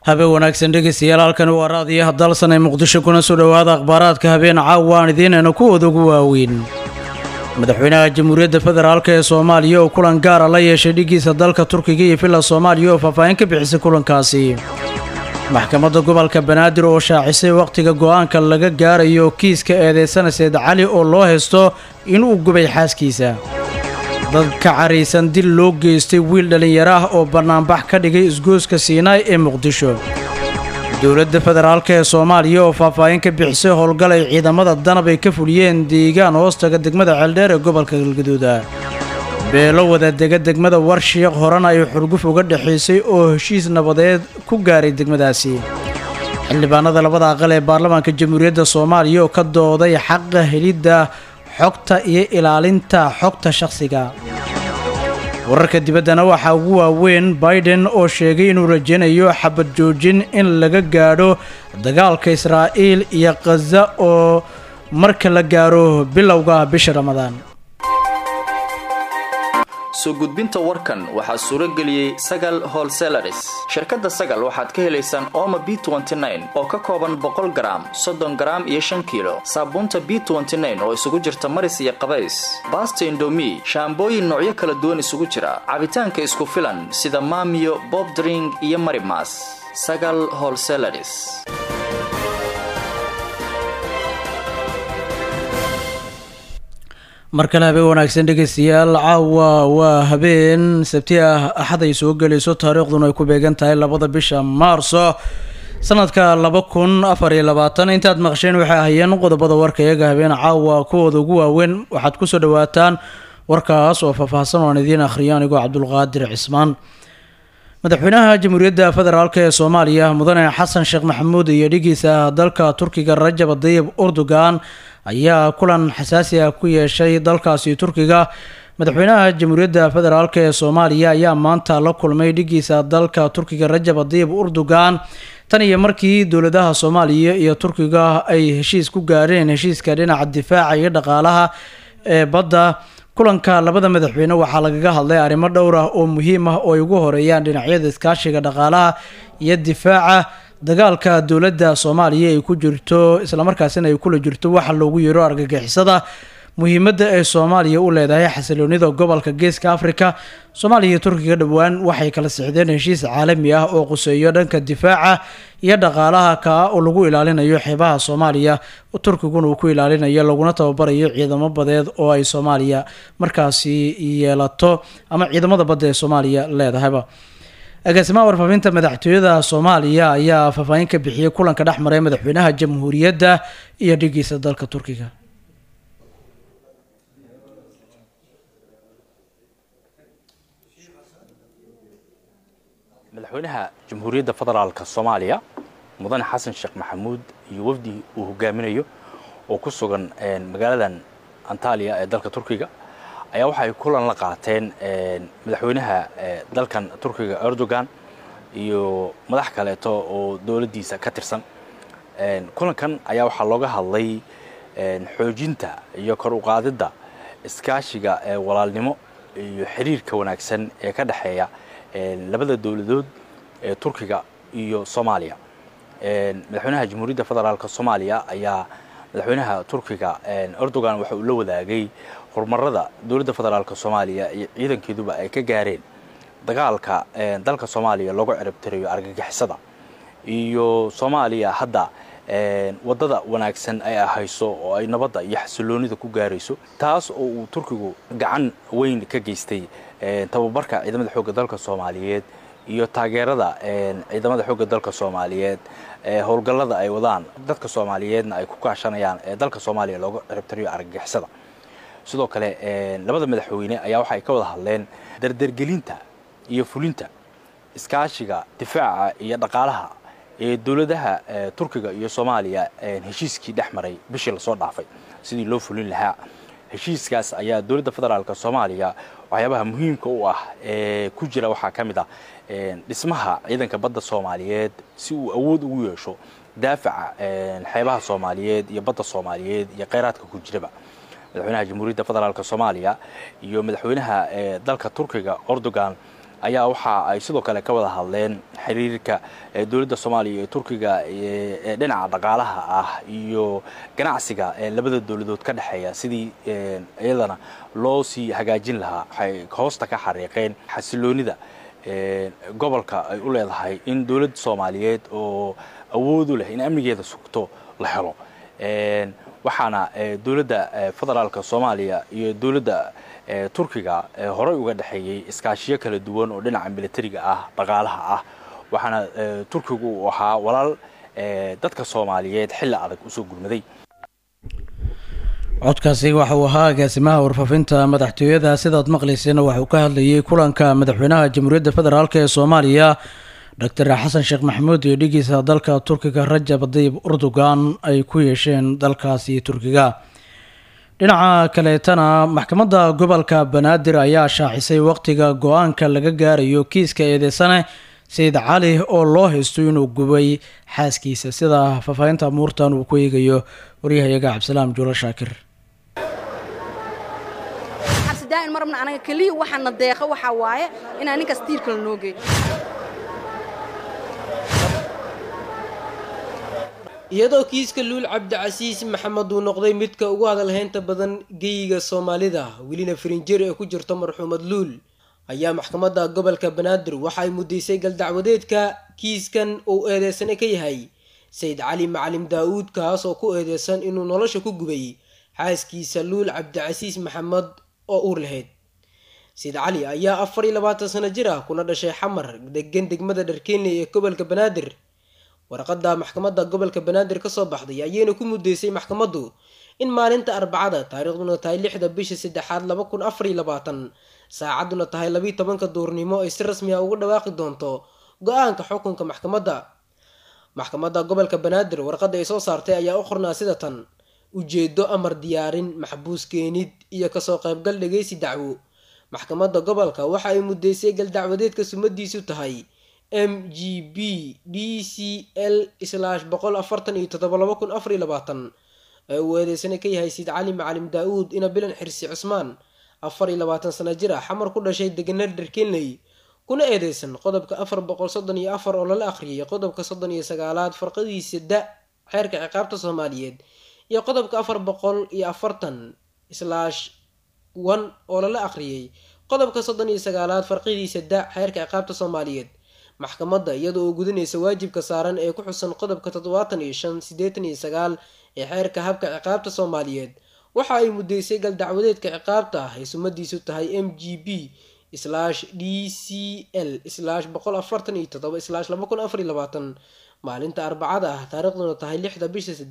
habeen wanaagsan dhegeystayaal halkan waa raadiyaha dalsan ee muqdisho kuna soo dhawaada akhbaaraadka habeen caawaan idiinayna kuwooda ugu waaweyn madaxweynaha jamhuuriyadda federaalk ee Soomaaliya oo kulan gaar ah la yeeshay dhigiisa dalka Turkiga iyo Finland Soomaaliya oo faahfaahin ka bixisay kulankaasi maxkamadda gobolka Banaadir oo shaacisay waqtiga go'aanka laga gaarayo kiiska eedeysan Said Cali oo loo haysto inuu gubay xaaskiisa dad ka careysan dil loo geystay wiil dhalinyaro ah oo banaanbax ka dhigay isgooska Siinay ee Muqdisho dowladda federaalka ee Soomaaliya oo faahfaahin ka bixisay howlgal ay ciidamada danab ay ka fuliyeen deegaan hoostaga degmada Ceeldheer ee gobolka Galgaduud beelo wada degmada Warshiiq horena ay xurguf uga dhaxaysay oo heshiis nabadeed ku gaaray degmadaasi xildhibaanada labada aqal ee baarlamaanka jamhuuriyadda Soomaaliya oo ka dooday xaqqa helidda xogta iyo ilaalinta xogta shakhsiga wararka dibaddana waxa ugu waaweyn Biden oo sheegay inuu rajaynayo xabad joojin in laga gaadho dagaalka Israa'iil iyo Gaza oo marka la gaaro bilowga bisha Ramadaan soo gudbinta warkan waxaa suura geliyay Sagal Wholesalers shirkadda Sagal waxaad ka helaysaan Omo B29 oo ka kooban 100 gram 30 gram iyo 5 kilo saabuunta B29 oo isugu jirta maris iyo qabays baasto Indomie shaambooyin noocyo kala duwan isugu jira cabitaanka isku filan sida Maamiyo Bob Drink iyo Marimas Sagal Wholesalers markale habeen wanaagsan dhegeystayaal caawa waa habeen sabti ah axad ay soo galayso taariikhduna ay ku beegan tahay 2 bisha Maarso sanadka 2024 intaad maqasheen waxay ahaayeen qodobada warka iyaga habeen caawa kuwooda ugu waaweyn waxaad ku soo dhawaataan warkaas oo faahfaahsan oo idiin akhriyaan igo Cabdulqaadir Cismaan madaxweynaha jamhuuriyadda federaalka ee Soomaaliya mudane Xasan Sheekh Maxamuud iyo dhigiisa dalka Turkiga Rajab Tayyip Erdogan ayaa kulan xasaasi ah ku yeeshay dalkaasi Turkiga madaxweynaha jamhuuriyadda federaalka ee Soomaaliya ayaa maanta la kulmay dhigiisa dalka Turkiga Rajab Tayyip Erdogan tan iyo markii dowladaha Soomaaliya iyo Turkiga ay heshiis ku gaareen heshiiska dhinaca difaaca iyo dhaqaalaha ee badda kulanka labada madaxweyne waxaa lagaga hadlay arrimo dhowr ah oo muhiim ah oo ay ugu horeeyaan dhinacyada iskaashiga dhaqaalaha iyo difaaca dagaalka dowladda Soomaaliya ay ku jirto isla markaasina ay kula jirto waxa loogu yeero argagixisada muhiimadda ay Soomaaliya u leedahay xasiloonida gobolka Geeska Afrika Soomaaliya iyo Turkiga dhawaan waxay kala sixdeen heshiis caalami ah oo quseeyo dhanka difaaca iyo dhaqaalaha ka oo lagu ilaalinayo xeebaha Soomaaliya Turkiguna uu ku ilaalinayo laguna tababarayo ciidamo badeed oo ay Soomaaliya markaasi yeelato ama ciidamada badda ee Soomaaliya leedahayba agaasimaha warfaafinta madaxtooyada Soomaaliya ayaa faahfaahin ka bixiyay kulanka dhexmaray madaxweynaha jamhuuriyadda iyo dhigiisa dalka Turkiga madaxweynaha jamhuuriyadda federaalka Soomaaliya mudane Xasan Sheekh Maxamuud iyo wafdi uu hogaaminayo oo ku sugan magaaladan Antalya ee dalka Turkiga ayaa waxay kulan la qaateen madaxweynaha dalkan Turkiga Erdogan iyo madax kale oo dawladdiisa ka tirsan kulankan ayaa waxa looga hadlay xoojinta iyo kor u qaadida iskaashiga walaalnimo iyo xiriirka wanaagsan ee ka dhaxeeya labada dawladood ee Turkiga iyo Soomaaliya madaxweynaha jamhuuriyadda federaalka Soomaaliya ayaa madaxweynaha Turkiga Erdogan waxa uu la wadaagay horumarada dawladda federaalka Soomaaliya iyo ciidankeeduba ay ka gaareen dagaalka dalka Soomaaliya lagu ciribtirayo argagixisada iyo Soomaaliya hadda wadada wanaagsan ay hayso oo ay nabadda iyo xasiloonida ku gaarayso taas oo uu Turkigu gacan weyn ka geystay tababarka ciidamada xoogga dalka Soomaaliyeed iyo taageerada ciidamada xoogga dalka Soomaaliyeed howlgallada ay wadaan dadka Soomaaliyeedna ay ku kaashanayaan dalka Soomaaliya looga ciribtirayo argagixisada sidoo kale labada madaxweyne ayaa waxay ka wada hadleen dardargelinta iyo fulinta iskaashiga difaaca iyo dhaqaalaha ee dawladaha Turkiga iyo Soomaaliya heshiiskii dhexmaray bishii la soo dhaafay sidii loo fulin lahaa heshiiskaas ayaa dawladda federaalka Soomaaliya waxyaabaha muhiimka u ah ku jira waxa kamid ah dhismaha ciidanka badda Soomaaliyeed si uu awood ugu yeesho daafaca xeebaha Soomaaliyeed iyo badda Soomaaliyeed iyo kheyraadka ku jiraba madaxweynaha jamhuuriyadda federaalka Soomaaliya iyo madaxweynaha dalka Turkiga Erdogan ayaa waxa ay sidoo kale ka wada hadleen xiriirka dowladda Soomaaliya iyo Turkiga ee dhinaca dhaqaalaha ah iyo ganacsiga labada dowladood ka dhaxeeya sidii iyadana loo sii hagaajin lahaa waxay hoosta ka xariiqeen xasiloonida gobolka ay u leedahay in dowladda Soomaaliyeed oo awood u leh in amnigeeda sugto la helo waxaana dowladda federaalka Soomaaliya iyo dowladda Turkiga horay uga dhaxeeyay iskaashiyo kala duwan oo dhinaca militariga ah dhaqaalaha ah waxaana Turkigu uu ahaa walaal dadka Soomaaliyeed xilli adag u soo gurmaday codkaasi waxa uu ahaa agaasimaha warfaafinta madaxtooyada sidaad maqlayseen waxa uu ka hadlayay kulanka madaxweynaha Jamhuuriyadda Federaalka ee Soomaaliya Dr. Xasan Sheekh Maxamuud iyo dhigiisa dalka Turkiga Rajab Tayyip Erdogan ay ku yeesheen dalkaasi Turkiga dhinaca kaleetana maxkamadda gobolka Banaadir ayaa shaacisay waqtiga go'aanka laga gaarayo kiiska eedeysane Sayid Cali oo loo haysto inuu gubay xaaskiisa sida faafahinta muurtan uu ku eegayo wariyahayaga Cabdisalaam Juulo Shaakir xabsidaan marna anaga kaliya waxana deeqa waxa waaye in aan ninka stiirka la noogay iyadoo kiiska Luul Cabdicasiis Maxamed uu noqday midka ugu hadalhaynta badan geeyiga Soomaalida welina Firinjeer ee ku jirto marxuumad Luul ayaa maxkamadda gobolka Banaadir waxa ay mudeysay gal dacwadeedka kiiskan uu eedeysane ka yahay Sayid Cali Macalim Daawud kaas oo ku eedeysan inuu nolosha ku gubay xaaskiisa Luul Cabdicasiis Maxamed oo uur lahayd Sayid Cali ayaa 24 sano jir ah kuna dhashay Xamar degan degmada Dharkeenley ee gobolka Banaadir warqadda maxkamadda gobolka Banaadir ka soo baxday ayayna ku mudeysay maxkamaddu in maalinta Arbacada taariikhduna tahay 6 bisha 3 2024 saacaduna tahay 12 duurnimo ay si rasmi ah ugu dhawaaqi doonto go'aanka xukunka maxkamadda gobolka Banaadir warqadda ay soo saartay ayaa u qornaa sida tan ujeedo amar diyaarin maxbuus keenid iyo ka soo qaybgal dhageysi dacwo maxkamadda gobolka waxa ay mudeysay gal dacwadeedka sumadiisu tahay MGB DCL/147/2024 uu eedeysane ka yahay Sayid Cali Macalim Daawud ina bilan xirsi Cusmaan 24 sano jir ah Xamar ku dhashay deegaanada Dharkeenley kuna eedeysan qodobka 434 oo la akhriyay qodobka 39aad farqadiisa da xeerka ciqaabta Soomaaliyeed iyo qodobka 440/1 oo la akhriyay qodobka 39aad farqadiisa da xeerka ciqaabta Soomaaliyeed maxkamadda iyadoo uu gudinaysa waajibka saaran ee ku xusan qodobka 75-89 ee xeerka habka ciqaabta Soomaaliyeed waxa ay mudeysay gal dacwadeedka ciqaabta ah ay sumadiisu tahay MGB/DCL/147/2024 maalinta Arbacada ah taariikhduna tahay 6 bisha 3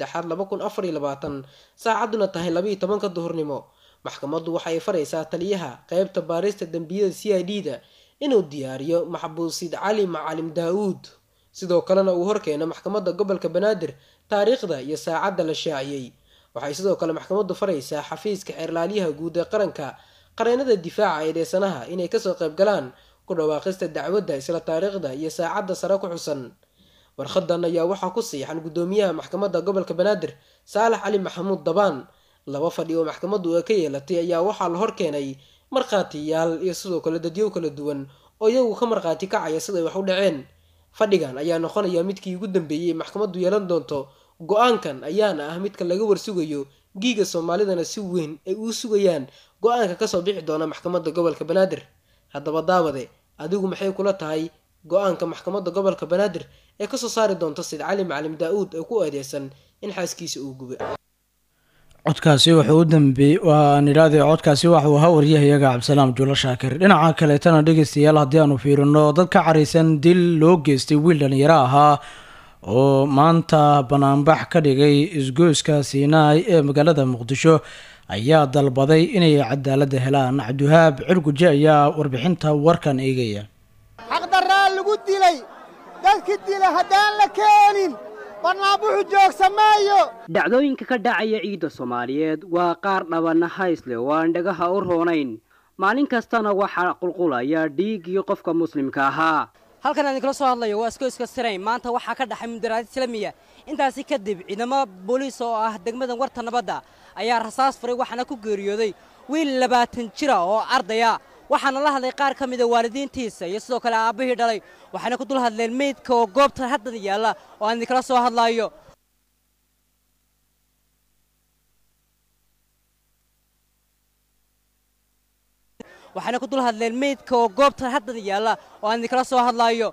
2024 saacaduna tahay 12 duhurnimo maxkamaddu waxa ay faraysaa taliyaha qaybta baarista dambiyada CID-da inuu diyaariyo maxbuus Sayid Cali Macalim Daawud sidoo kalena uu horkeeno maxkamadda gobolka Banaadir taariikhda iyo saacadda la shaaciyay waxay sidoo kale maxkamaddu faraysaa xafiiska xeerlaaliyaha guud ee qaranka qareenada difaaca eedeysanaha inay ka soo qayb galaan ku dhawaaqista dacwadda isla taariikhda iyo saacadda sare ku xusan warqadan ayaa waxaa ku siixan gudoomiyaha maxkamadda gobolka Banaadir Saalax Cali Maxamuud Dabaan laba fadhi oo maxkamaddu ay ka yeelatay ayaa waxaa la horkeenay marqaatiyaal iyo sidoo kale dadyo kala duwan oo iyagu ka marqaati kacaya sida wax u dhaceen fadhigan ayaa noqonaya midkii ugu dambeeyay maxkamaddu yeelan doonto go'aankan ayaana ah midka laga warsugayo giiga Soomaalidana si weyn ay u sugayaan go'aanka ka soo bixi doona maxkamadda gobolka Banaadir haddaba daawade adigu maxay kula tahay go'aanka maxkamadda gobolka Banaadir ee ka soo saari doonto Sayid Cali Macalim Daawud ee ku eedeysan in xaaskiisa uu gubay codkaasi wuxuu u dambeeyay waan iraade codkaasi waxa uu ahaa wariyahayaga Cabdisalaam Juulo Shaakir dhinaca kale tan dhageystayaal haddii aanu fiirino dad ka careysan dil loo geystay wiil dhalinyaro ahaa oo maanta banaanbax ka dhigay isgoyska Siinaay ee magaalada Muqdisho ayaa dalbaday inay cadaalad helaan Cabdiwahaab Cirguje ayaa warbixinta warkan eegaya xaq daraa lagu dilay dadkii dilay hadaan la keenin barnaamijku joogsamaayo dhacdooyinka ka dhacaya ciidda Soomaaliyeed waa qaar dhabana haysle oo aan dhagaha u roonayn maalin kastana waxa qulqulaya dhiig iyo qofka muslimka ahaa halkan aan kala soo hadlayo waa iskooyska Siinaay maanta waxa ka dhaxay mudaraad islaamiya intaasi kadib ciidamada booliis oo ah degmada Warta Nabadda ayaa rasaas furay waxana ku geeriyooday wiil 20 jir ah oo ardaya waxaana la hadlay qaar ka mid a waalidiintiisa iyo sidoo kale aabbihii dhalay waxaana ku dul hadleen meydka oo goobta hadda yaalla oo aan idinkala soo hadlaayo waxaana ku dul hadleen meydka oo goobta hadda yaalla oo aan idinkala soo hadlaayo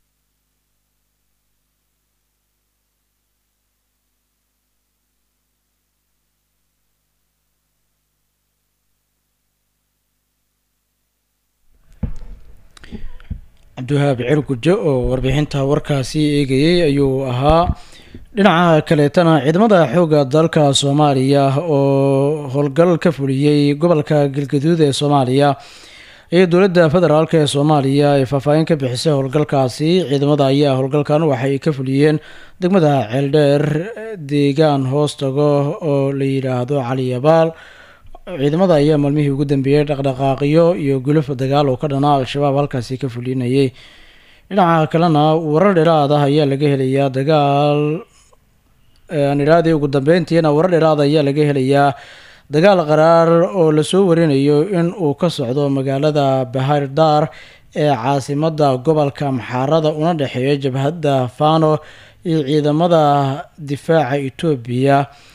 cabdiwahaab ceel gujo oo warbixinta warkaasi eegayay ayuu ahaa. dhinaca kaleetana ciidamada xoogga dalka Soomaaliya oo howlgal ka fuliyay gobolka Galgaduud ee Soomaaliya iyo dowladda federaalka ee Soomaaliya ay faahfaahin ka bixisay howlgalkaasi. ciidamada ayaa howlgalkan waxay ka fuliyeen degmada Ceeldheer deegaan hoostago oo la yiraahdo Cali Yabaal. ciidamada ayaa maalmihii ugu dambeeyay dhaqdhaqaaqyo iyo guluf dagaal oo ka dhana al-shabaab halkaasi ka fulinayay. dhinaca kalena warar dheeraad ah ayaa laga helayaa dagaal niraadii ugu dambeyntiina warar dheeraad ayaa laga helayaa dagaal qaraar oo lasoo warinayo in uu ka socdo magaalada Bahar Dar ee caasimada gobolka Maxaarada una dhexeeya jabhadda Fano iyo ciidamada difaaca Itoobiya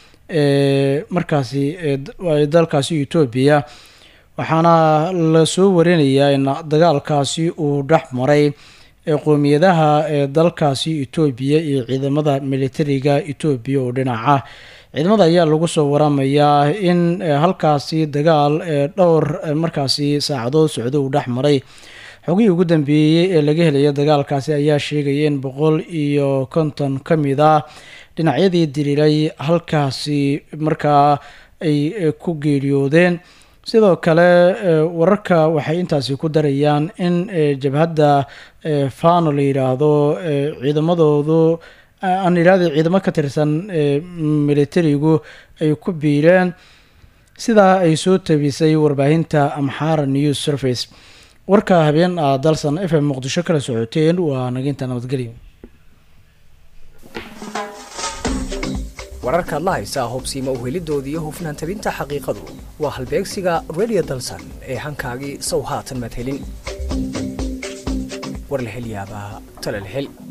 markaasi dalkaasi Itoobiya. waxaana la soo warinayaa in dagaalkaasi uu dhex maray qoomiyadaha dalkaasi Itoobiya iyo ciidamada militariga Itoobiya oo dhinaca. ciidamada ayaa lagu soo waramayaa in halkaasi dagaal dhowr markaasi saacadood socdo uu dhex maray. xogihii ugu dambeeyay ee laga helaya dagaalkaasi ayaa sheegaya in 150 ka mid ah dhinacyadii diriiray halkaasi markaa ay ku geeriyoodeen. sidoo kale wararka waxay intaasi ku darayaan in jabhadda Fano la yiraahdo ciidamadoodu aan yiraahdo ciidamo ka tirsan militarigu ay ku biireen sida ay soo tabisay warbaahinta Amhara News Service. warka habeen dalsan FM Muqdisho kala socoteen waa naginta nabadgelyo. wararka la haysa hubsiimo u helidoodii iyo hufnaan tabinta xaqiiqadu waa halbeegsiga Radio Dalsan ee hankaagii sow haatan mad helin war la hel yaabaa tala la hel